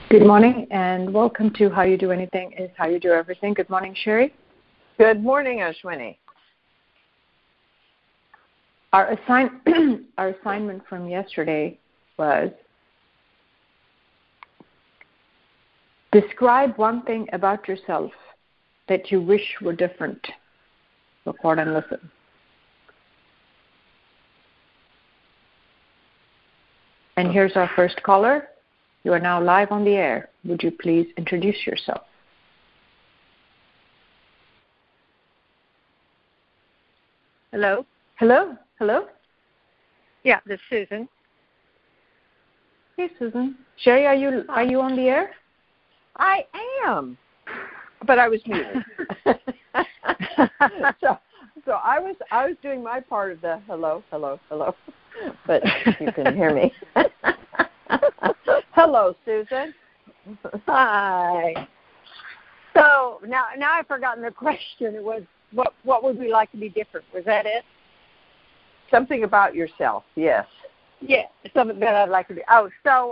Good morning and welcome to How You Do Anything is How You Do Everything. Good morning, Sherry. Good morning, Ashwini. Our assignment from yesterday was describe one thing about yourself that you wish were different. Record and listen. And here's our first caller. You are now live on the air. Would you please introduce yourself? Hello? Hello? Hello? Yeah, this is Susan. Hey, Susan. Sherry, are you on the air? I am, but I was muted. so I was doing my part of the hello, but you can hear me. Hello, Susan. Hi. So now I've forgotten the question. It was what would we like to be different? Was that it? Something about yourself, yes. Yeah, something that I'd like to be. Oh, so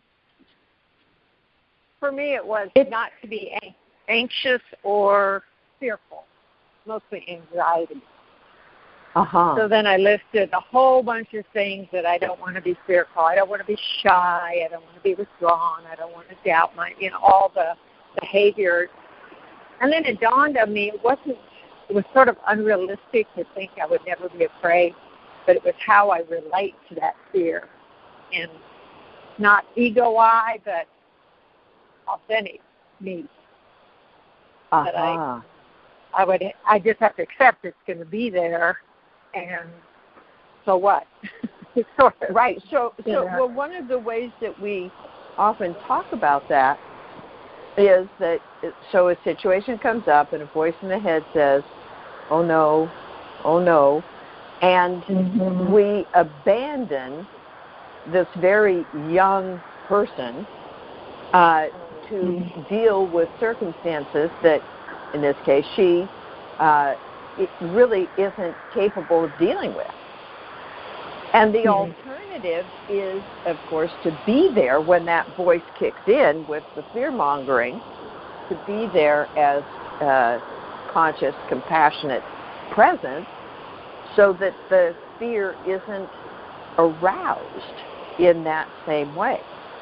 for me it was not to be anxious or fearful, mostly anxiety. Uh-huh. So then I listed a whole bunch of things that I don't want to be fearful. I don't want to be shy. I don't want to be withdrawn. I don't want to doubt all the behaviors. And then it dawned on me it was sort of unrealistic to think I would never be afraid, but it was how I relate to that fear. And not ego I, but authentic me. Uh-huh. That I just have to accept it's going to be there. And so what? Sort of. Right. So well, one of the ways that we often talk about that is that so a situation comes up and a voice in the head says, oh no, and we abandon this very young person to deal with circumstances that, in this case, she it really isn't capable of dealing with. And the alternative is, of course, to be there when that voice kicks in with the fear-mongering, to be there as a conscious, compassionate presence so that the fear isn't aroused in that same way.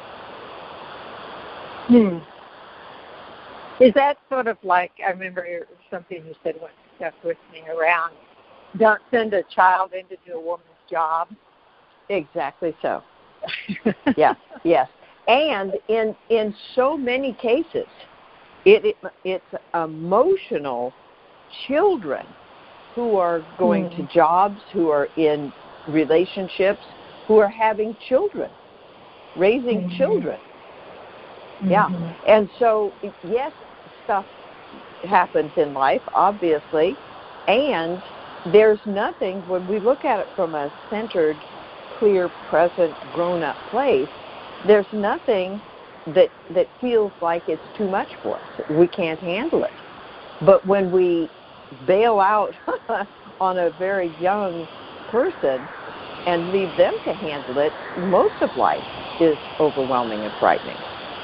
Is that sort of like, I remember something you said once stuck with me around, don't send a child in to do a woman's job? Exactly so. Yes. And in so many cases, it's emotional children who are going to jobs, who are in relationships, who are having children, raising children. Yeah. And so, yes, stuff happens in life, obviously, and there's nothing, when we look at it from a centered, clear, present, grown-up place, there's nothing that feels like it's too much for us. We can't handle it. But when we bail out on a very young person and leave them to handle it, most of life is overwhelming and frightening.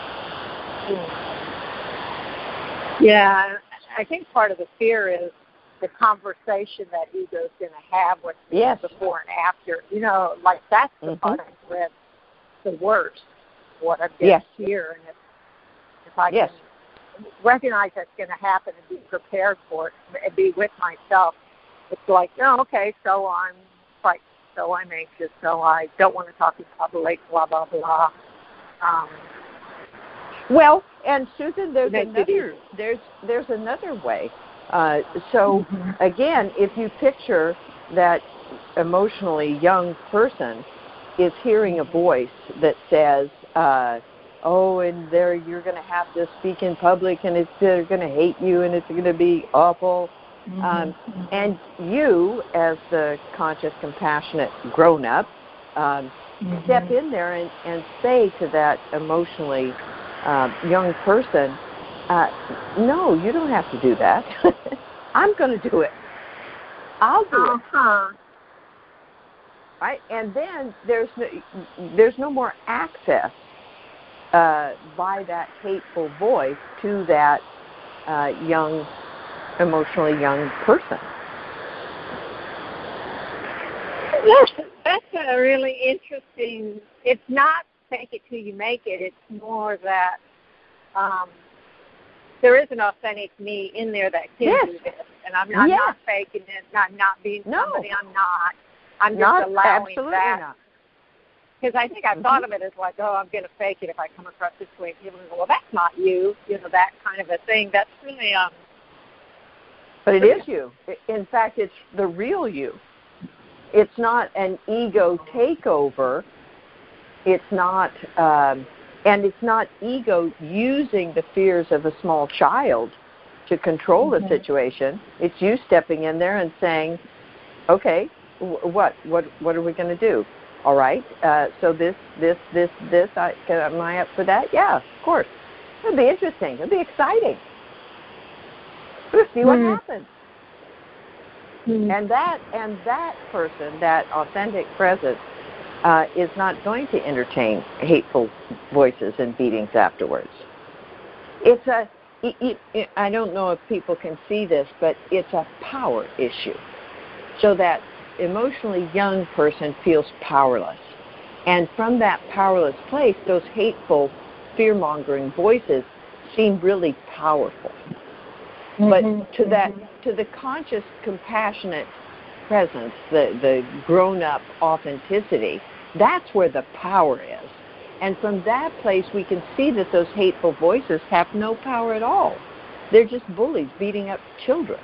Yeah, I think part of the fear is the conversation that ego's going to have with me before and after. Like that's the part I've read the worst, what I've got here. And if I can recognize that's going to happen and be prepared for it and be with myself, it's like, oh, okay, so I'm frightened, so I'm anxious, so I don't want to talk in public, blah, blah, blah. Well, and Susan, there's another way. So again, if you picture that emotionally young person is hearing a voice that says, "Oh, and you're going to have to speak in public, and they're going to hate you, and it's going to be awful." And you, as the conscious, compassionate grown-up, step in there and say to that emotionally young person, no, you don't have to do that. I'm going to do it. I'll do it. Right? And then there's no more access by that hateful voice to that young, emotionally young person. That's a really interesting. It's not fake it till you make it. It's more that there is an authentic me in there that can do this, and I'm not faking it. Not being somebody I'm not. I'm just allowing that. Because I think I've thought of it as like, oh, I'm going to fake it if I come across this way. People go, well, that's not you. You know, that kind of a thing. That's really But it is you. In fact, it's the real you. It's not an ego takeover. It's not, and it's not ego using the fears of a small child to control the situation. It's you stepping in there and saying, okay, what are we going to do? All right, so this, am I up for that? Yeah, of course. It'll be interesting. It'll be exciting. We'll see what happens. And that person, that authentic presence, is not going to entertain hateful voices and beatings afterwards. It's I don't know if people can see this, but it's a power issue. So that emotionally young person feels powerless. And from that powerless place, those hateful, fear-mongering voices seem really powerful. But to the conscious, compassionate presence, the grown-up authenticity, that's where the power is. And from that place, we can see that those hateful voices have no power at all. They're just bullies beating up children.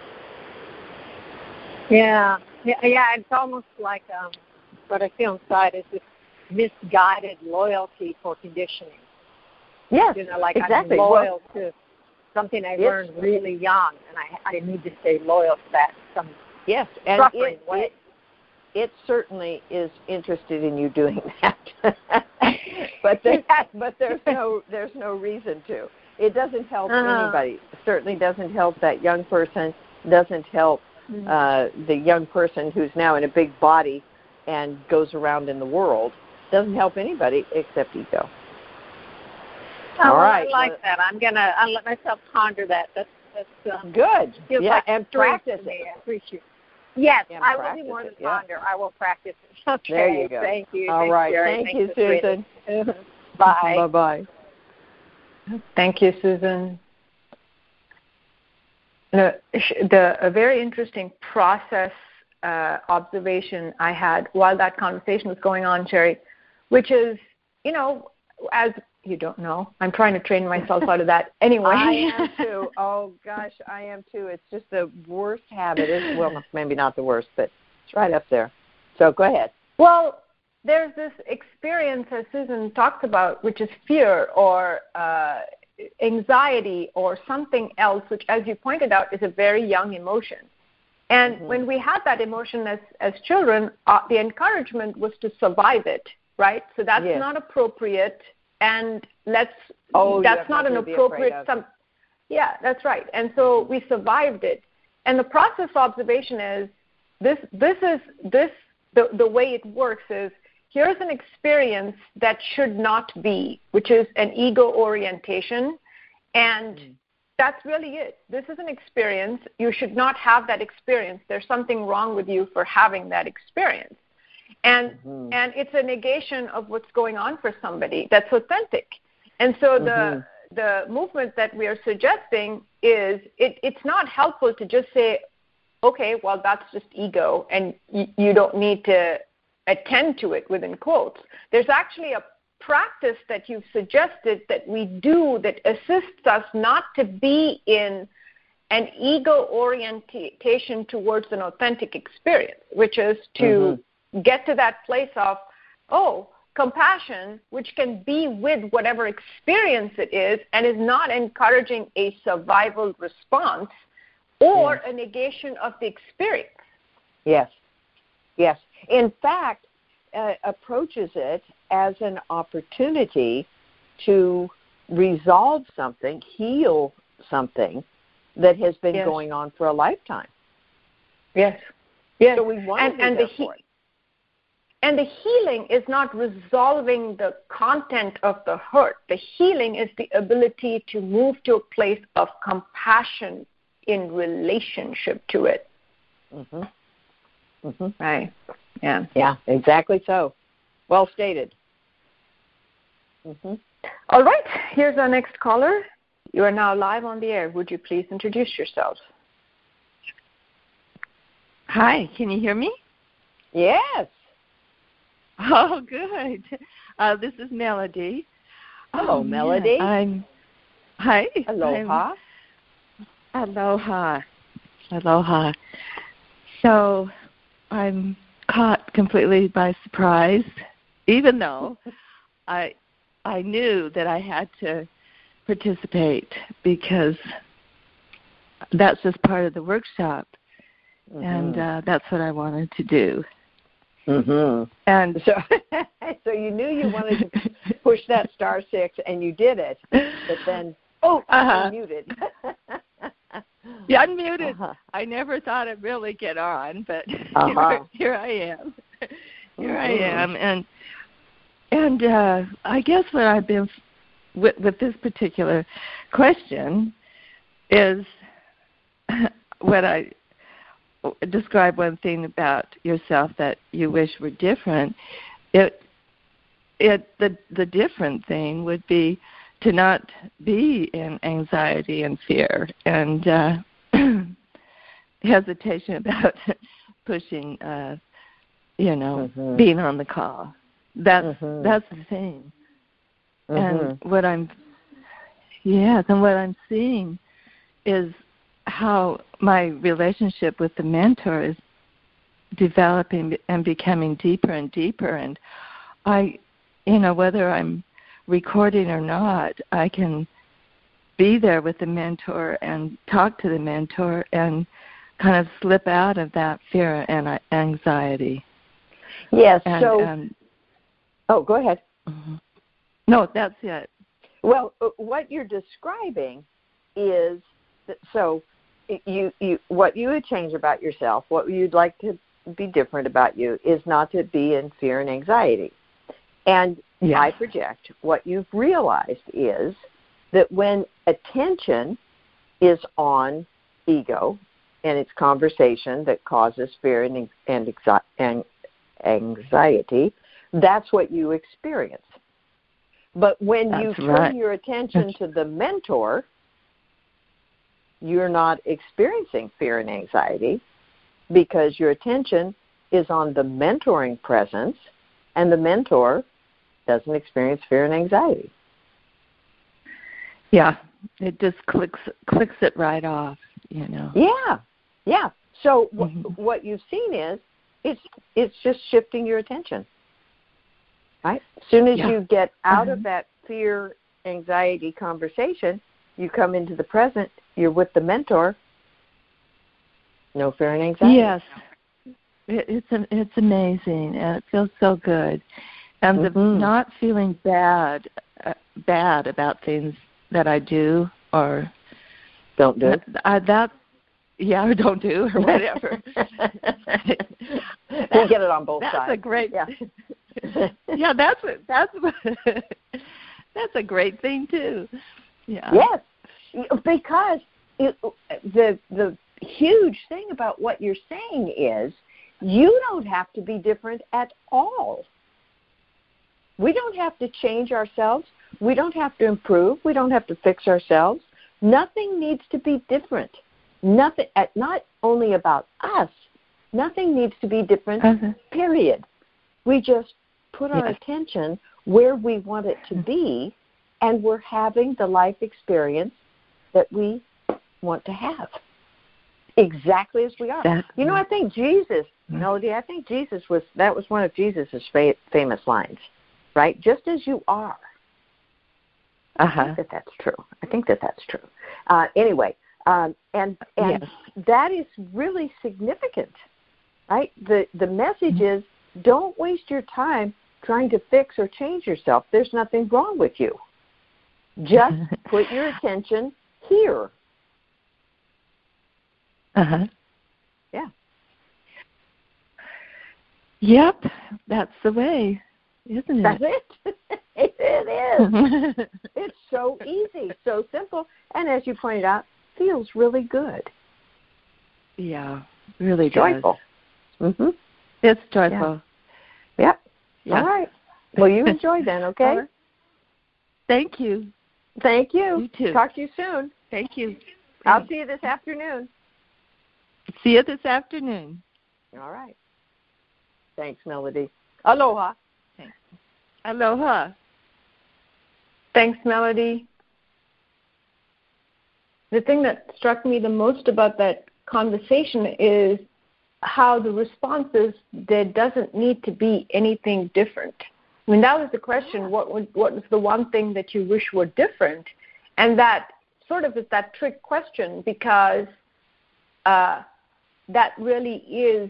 Yeah, it's almost like what I feel inside is this misguided loyalty for conditioning. Yes, you know, like exactly. I'm loyal to something I learned really young, and I need to stay loyal to that some suffering way. It certainly is interested in you doing that, but there's no reason to. It doesn't help anybody. It certainly doesn't help that young person. Doesn't help the young person who's now in a big body and goes around in the world. Doesn't help anybody except ego. All right. I like that. I'll let myself ponder that. That's good. Yeah, like and practice it. I appreciate it. Yes, yeah, I will do more than ponder. I will practice it. Okay. There you go. Thank you. All right. Thank you, Susan. Bye. Bye-bye. Thank you, Susan. A very interesting process observation I had while that conversation was going on, Sherry, which is, as you don't know, I'm trying to train myself out of that anyway. I am too. Oh, gosh, I am too. It's just the worst habit. Well, maybe not the worst, but it's right up there. So go ahead. Well, there's this experience, as Susan talks about, which is fear or anxiety or something else, which, as you pointed out, is a very young emotion. And when we had that emotion as children, the encouragement was to survive it, right? So that's not appropriate, and that's not an appropriate. Yeah, that's right. And so we survived it. And the process observation is the way it works is, here's an experience that should not be, which is an ego orientation, and that's really it. This is an experience. You should not have that experience. There's something wrong with you for having that experience. And it's a negation of what's going on for somebody that's authentic. And so the movement that we are suggesting is it's not helpful to just say, okay, well, that's just ego, and you don't need to attend to it within quotes. There's actually a practice that you've suggested that we do that assists us not to be in an ego orientation towards an authentic experience, which is to get to that place of, compassion, which can be with whatever experience it is and is not encouraging a survival response or a negation of the experience. Yes. Yes. In fact, approaches it as an opportunity to resolve something, heal something that has been going on for a lifetime. Yes. Yes. So we want to do that for it. And the healing is not resolving the content of the hurt. The healing is the ability to move to a place of compassion in relationship to it. Right. Yeah. Yeah, exactly so. Well stated. All right. Here's our next caller. You are now live on the air. Would you please introduce yourself? Hi. Can you hear me? Yes. Oh, good. This is Melody. Hello, Melody. Hi. Aloha. Aloha. So I'm caught completely by surprise, even though I knew that I had to participate because that's just part of the workshop, and that's what I wanted to do. And so you knew you wanted to push that *6, and you did it, but then unmuted. Yeah, unmuted. I never thought I'd really get on, but here I am. Here I am, and I guess what I've been with this particular question is what I describe one thing about yourself that you wish were different. The different thing would be to not be in anxiety and fear and hesitation about pushing, being on the call. That's the thing. And what I'm seeing is how my relationship with the mentor is developing and becoming deeper and deeper. And I, whether I'm recording or not, I can be there with the mentor and talk to the mentor and kind of slip out of that fear and anxiety. Yes. Go ahead. No, that's it. Well, what you're describing is what you would change about yourself, what you'd like to be different about you, is not to be in fear and anxiety. And I project what you've realized is that when attention is on ego and it's conversation that causes fear and anxiety, that's what you experience. But when you turn your attention to the mentor, you're not experiencing fear and anxiety because your attention is on the mentoring presence, and the mentor doesn't experience fear and anxiety. Yeah, it just clicks it right off, Yeah. So what you've seen is it's just shifting your attention. Right? As soon as you get out of that fear, anxiety conversation, you come into the present, you're with the mentor, no fear and anxiety. Yes. It's amazing, and it feels so good. And the not feeling bad about things that I do or don't do. Or don't do or whatever. We get it on both sides. That's a great. Yeah, that's a great thing too. Yeah. Yes, because the huge thing about what you're saying is you don't have to be different at all. We don't have to change ourselves. We don't have to improve. We don't have to fix ourselves. Nothing needs to be different. Nothing, not only about us, nothing needs to be different, period. We just put our attention where we want it to be, and we're having the life experience that we want to have. Exactly as we are. I think Jesus, Melody, that was one of Jesus' famous lines, right? Just as you are. I think that's true. Anyway, and that is really significant, right? The message is don't waste your time trying to fix or change yourself. There's nothing wrong with you. Just put your attention here. Yep, that's the way, isn't it? That's it. It is. It's so easy, so simple, and as you pointed out, feels really good. Yeah, really joyful. Does. Mm-hmm. It's joyful. Yeah. Yep. Yeah. All right. Well, you enjoy then, okay? Right. Thank you. Thank you. You too. Talk to you soon. Thank you. I'll see you this afternoon. See you this afternoon. All right. Thanks, Melody. Aloha. Thanks. Aloha. Thanks, Melody. The thing that struck me the most about that conversation is how the response is there doesn't need to be anything different. I mean, that was the question, what was the one thing that you wish were different? And that sort of is that trick question because that really is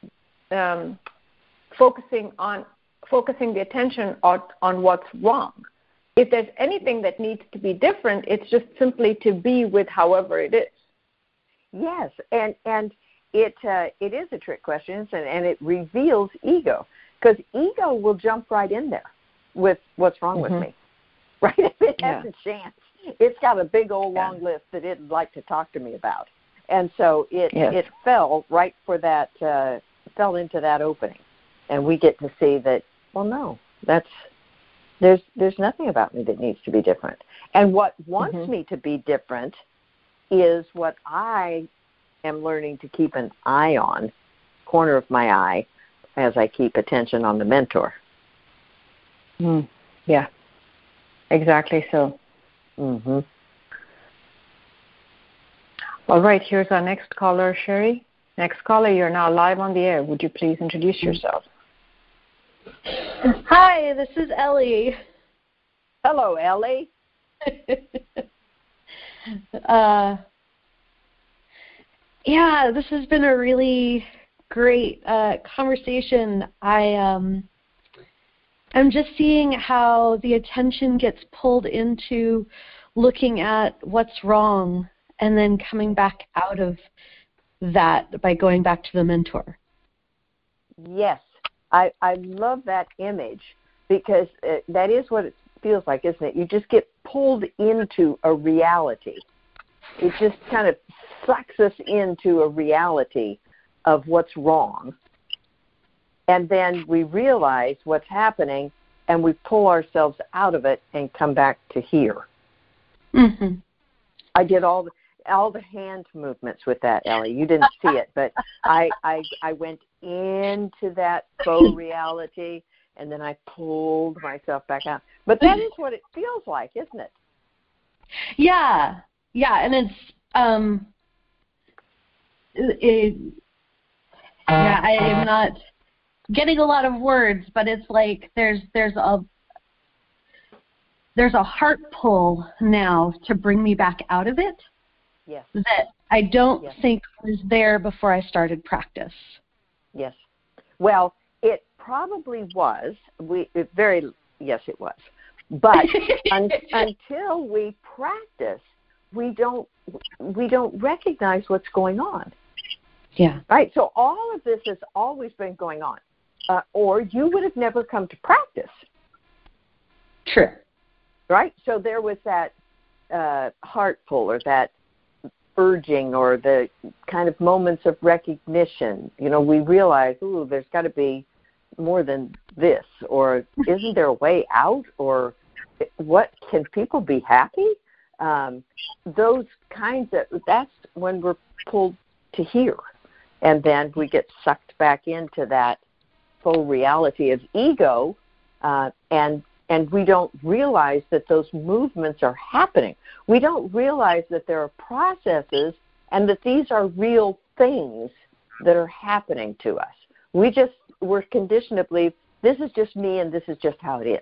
focusing the attention on what's wrong. If there's anything that needs to be different, it's just simply to be with however it is. Yes, and it is a trick question, and it reveals ego, because ego will jump right in there with what's wrong with me, right? If it has a chance, it's got a big old long list that it'd like to talk to me about, and so it fell right for that, fell into that opening, and we get to see that. Well, no, there's nothing about me that needs to be different, and what wants me to be different is what I am learning to keep an eye on, corner of my eye, as I keep attention on the mentor. Yeah, exactly so. Mm-hmm. All right, here's our next caller, Sherry. Next caller, you're now live on the air. Would you please introduce yourself? Hi, this is Ellie. Hello, Ellie. Yeah, this has been a really great conversation. I'm just seeing how the attention gets pulled into looking at what's wrong and then coming back out of that by going back to the mentor. Yes, I love that image because that is what it feels like, isn't it? You just get pulled into a reality. It just kind of sucks us into a reality of what's wrong. And then we realize what's happening and we pull ourselves out of it and come back to here. Mm-hmm. I did all the hand movements with that, Ellie. You didn't see it, but I went into that faux reality and then I pulled myself back out. But that is what it feels like, isn't it? Yeah. Yeah, and it's I am not getting a lot of words, but it's like there's a heart pull now to bring me back out of it. Yes. That I don't think was there before I started practice. Yes. Well, it probably was. Yes, it was. But until we practice, we don't recognize what's going on. Yeah. Right. So all of this has always been going on, or you would have never come to practice. True. Right. So there was that heart pull, or that urging, or the kind of moments of recognition. You know, we realize, ooh, there's got to be more than this, or isn't there a way out, or what, can people be happy? Those kinds of, that's when we're pulled to here. And then we get sucked back into that full reality of ego, and we don't realize that those movements are happening. We don't realize that there are processes and that these are real things that are happening to us. We're conditioned to believe this is just me and this is just how it is.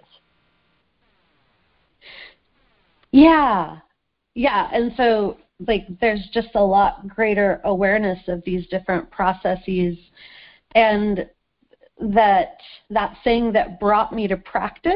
Yeah. Yeah, and so there's just a lot greater awareness of these different processes, and that thing that brought me to practice,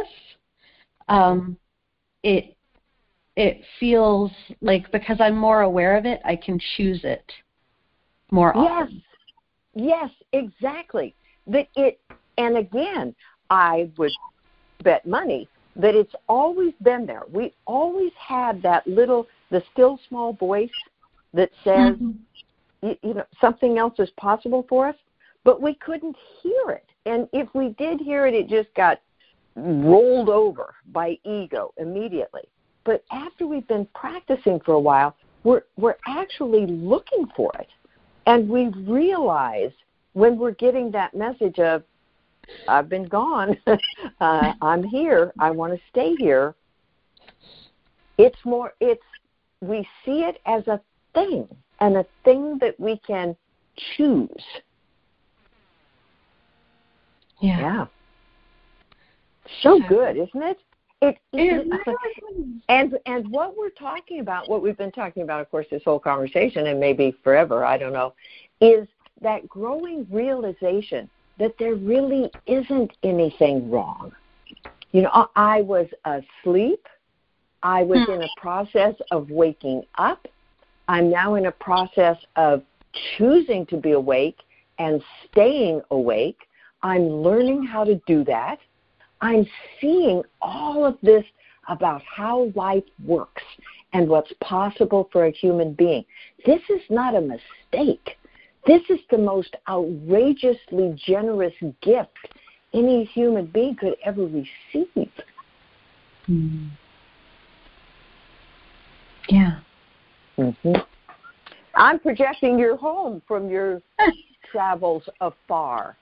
it feels like, because I'm more aware of it, I can choose it more often. Yes, exactly. That And again, I would bet money that it's always been there. We always had that the still small voice that says, something else is possible for us, but we couldn't hear it. And if we did hear it, it just got rolled over by ego immediately. But after we've been practicing for a while, we're actually looking for it. And we realize when we're getting that message of, I've been gone, I'm here, I want to stay here, we see it as a thing, and a thing that we can choose. Yeah. So good, isn't it? And what we're talking about, what we've been talking about, of course, this whole conversation, and maybe forever, I don't know, is that growing realization that there really isn't anything wrong. I was asleep. I was in a process of waking up. I'm now in a process of choosing to be awake and staying awake. I'm learning how to do that. I'm seeing all of this about how life works and what's possible for a human being. This is not a mistake. This is the most outrageously generous gift any human being could ever receive. Yeah. Mm-hmm. I'm projecting your home from your travels afar.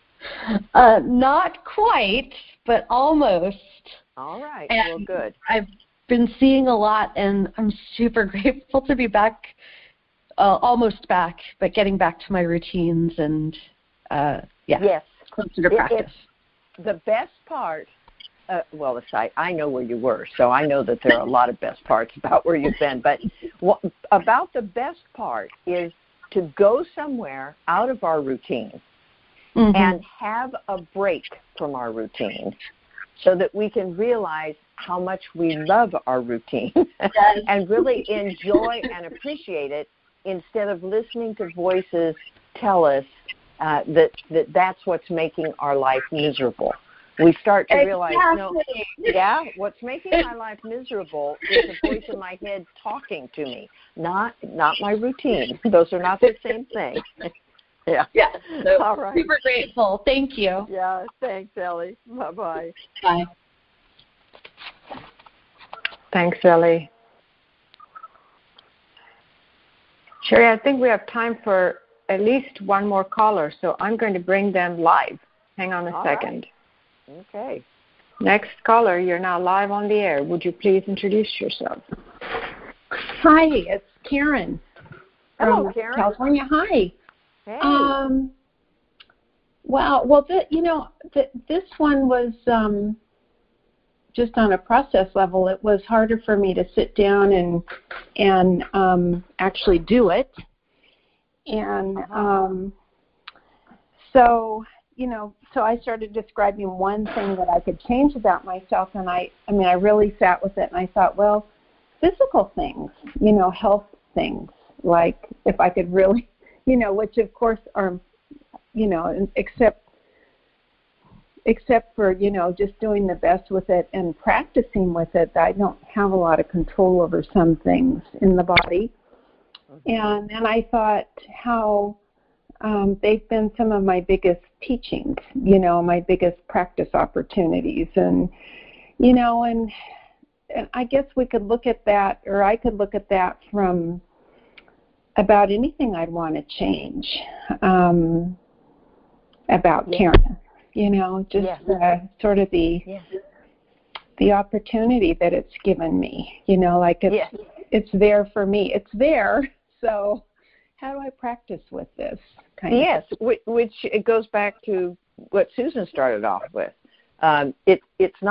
Not quite, but almost. All right. And well, good. I've been seeing a lot, and I'm super grateful to be back, almost back, but getting back to my routines and, yes, closer to practice. The best part, I know where you were, so I know that there are a lot of best parts about where you've been, but about the best part is to go somewhere out of our routine and have a break from our routine so that we can realize how much we love our routine and really enjoy and appreciate it instead of listening to voices tell us that's what's making our life miserable. We start to realize, what's making my life miserable is the voice in my head talking to me, not my routine. Those are not the same thing. Yeah. So all right. Super grateful. Thank you. Yeah. Thanks, Ellie. Bye-bye. Bye. Thanks, Ellie. Sherry, I think we have time for at least one more caller, so I'm going to bring them live. Hang on a second. Right. Okay. Next caller, you're now live on the air. Would you please introduce yourself? Hi, it's Karen. Hello, Karen. California. Hi. Hey. This one was just on a process level. It was harder for me to sit down and actually do it. And so I started describing one thing that I could change about myself, and I really sat with it, and I thought, well, physical things, health things, like if I could really, which of course are, except for, just doing the best with it and practicing with it, I don't have a lot of control over some things in the body. And then I thought how they've been some of my biggest teachings, my biggest practice opportunities. And I guess we could look at that, or I could look at that from about anything I'd want to change about Karen, sort of the opportunity that it's given me, it's there for me. It's there. So how do I practice with this? Which it goes back to what Susan started off with. This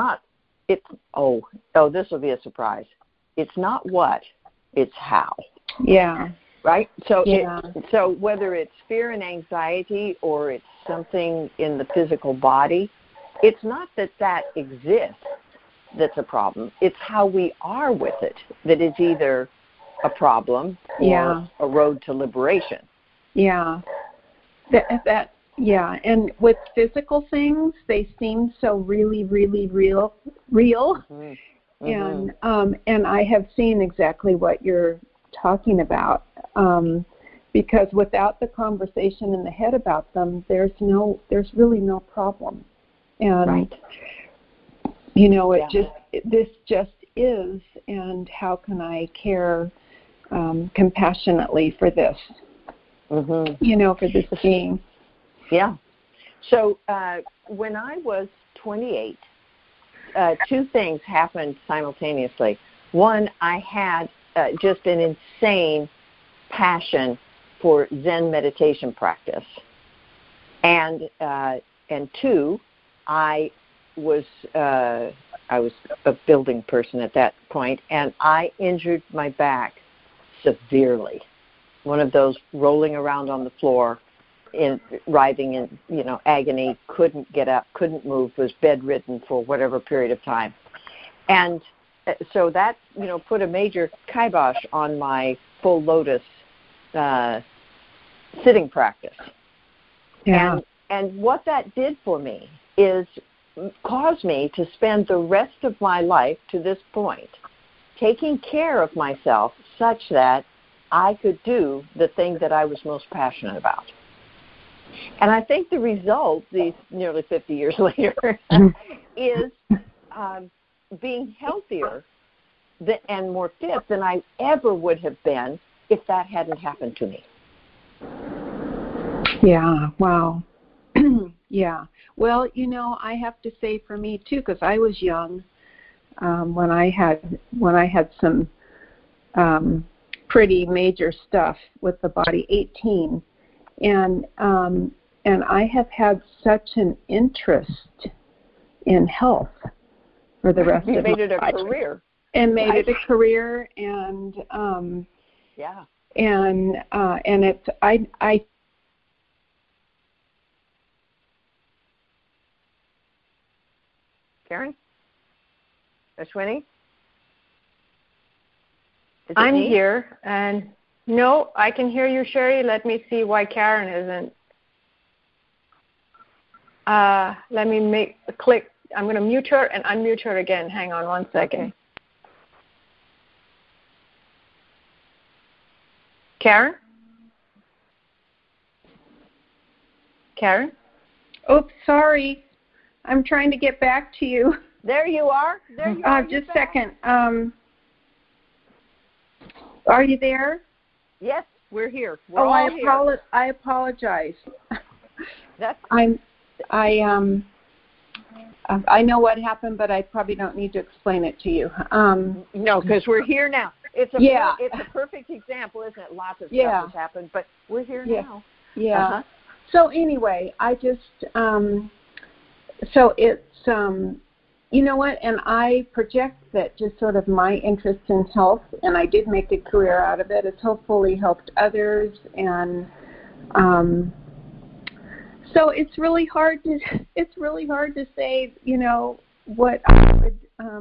will be a surprise. It's not what, it's how. Yeah. Right? So so whether it's fear and anxiety or it's something in the physical body, it's not that exists that's a problem. It's how we are with it that is either a problem or a road to liberation. Yeah. That Yeah, and with physical things, they seem so really, really real. And I have seen exactly what you're talking about. Because without the conversation in the head about them, there's really no problem. And this just is, and how can I care compassionately for this? For this being. Yeah. So when I was 28, two things happened simultaneously. One, I had just an insane passion for Zen meditation practice, and two, I was a building person at that point, and I injured my back severely. One of those rolling around on the floor, writhing in agony, couldn't get up, couldn't move, was bedridden for whatever period of time, and so that put a major kibosh on my full lotus sitting practice. Yeah. And what that did for me is caused me to spend the rest of my life to this point taking care of myself such that I could do the thing that I was most passionate about. And I think the result, these nearly 50 years later, is being healthier and more fit than I ever would have been if that hadn't happened to me. Yeah, wow. Yeah. Well, I have to say for me too, because I was young when I had some pretty major stuff with the body, 18, and I have had such an interest in health for the rest of my life. You made it a career. And made it a career, and yeah. And it's I Karen? Ashwini? I'm here, and no, I can hear you, Sherry. Let me see why Karen isn't. Let me click. I'm going to mute her and unmute her again. Hang on one second. Okay. Karen? Karen? Oops, sorry. I'm trying to get back to you. There you are. There you are. Just a second. Are you there? Yes, we're here. We're all here. I apologize. That's I know what happened, but I probably don't need to explain it to you. No, because we're here now. It's a perfect example, isn't it? Lots of stuff has happened, but we're here now. Yeah. Uh-huh. So anyway, I just so it's you know what, and I project that just sort of my interest in health, and I did make a career out of it, has hopefully helped others, and so it's really hard to say, what I would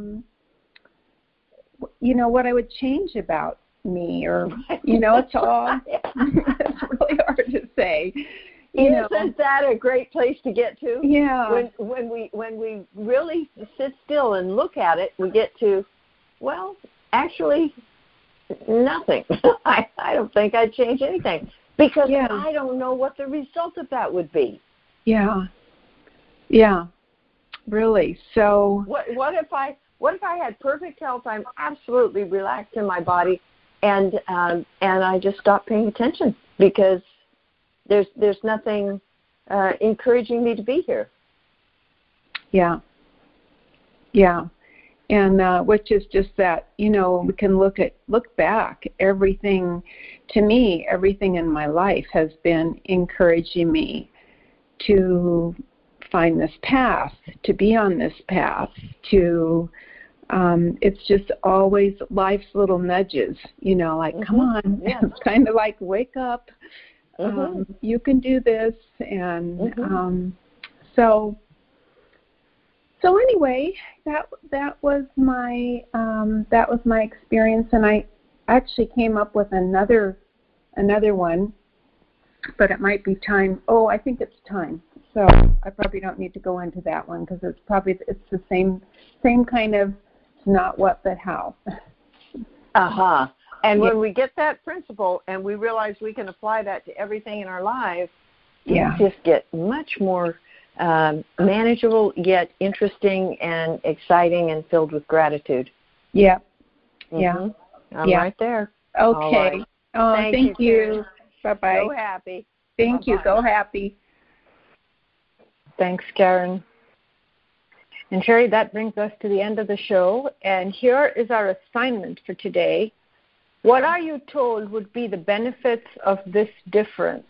what I would change about me, or it's all it's really hard to say. Isn't that a great place to get to? Yeah. When we really sit still and look at it, we get to, well, actually, nothing. I don't think I'd change anything, because I don't know what the result of that would be. Yeah. Yeah. Really. So what if I had perfect health? I'm absolutely relaxed in my body, and I just stopped paying attention because there's nothing encouraging me to be here. Yeah. Yeah. And which is just that, we can look back. Everything, to me, everything in my life has been encouraging me to find this path, to be on this path, to it's just always life's little nudges, like, come on. Yeah. It's kind of like, wake up. You can do this. And so anyway, that was my experience, and I actually came up with another one but it might be time. Oh, I think it's time. So I probably don't need to go into that one because it's the same kind of not what but how. And when we get that principle and we realize we can apply that to everything in our lives, things just get much more manageable, yet interesting and exciting and filled with gratitude. Yeah. I'm right there. Okay. Right. Oh, thank you. Bye-bye. Go happy. Thank you. Go happy. Thanks, Karen. And Sherry, that brings us to the end of the show. And here is our assignment for today. What are you told would be the benefits of this difference?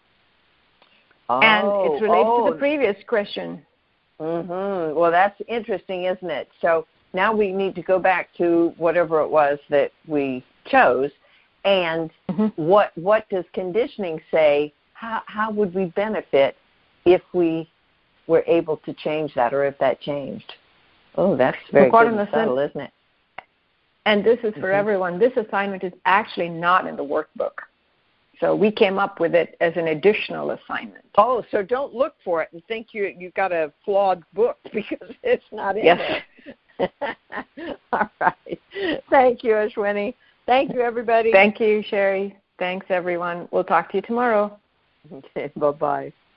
And it's related to the previous question. Well, that's interesting, isn't it? So now we need to go back to whatever it was that we chose. And what does conditioning say? How would we benefit if we were able to change that, or if that changed? Oh, that's very good and subtle, isn't it? And this is for everyone. This assignment is actually not in the workbook. So we came up with it as an additional assignment. Oh, so don't look for it and think you got a flawed book because it's not in there. All right. Thank you, Ashwini. Thank you, everybody. Thank you, Sherry. Thanks, everyone. We'll talk to you tomorrow. Okay, bye-bye.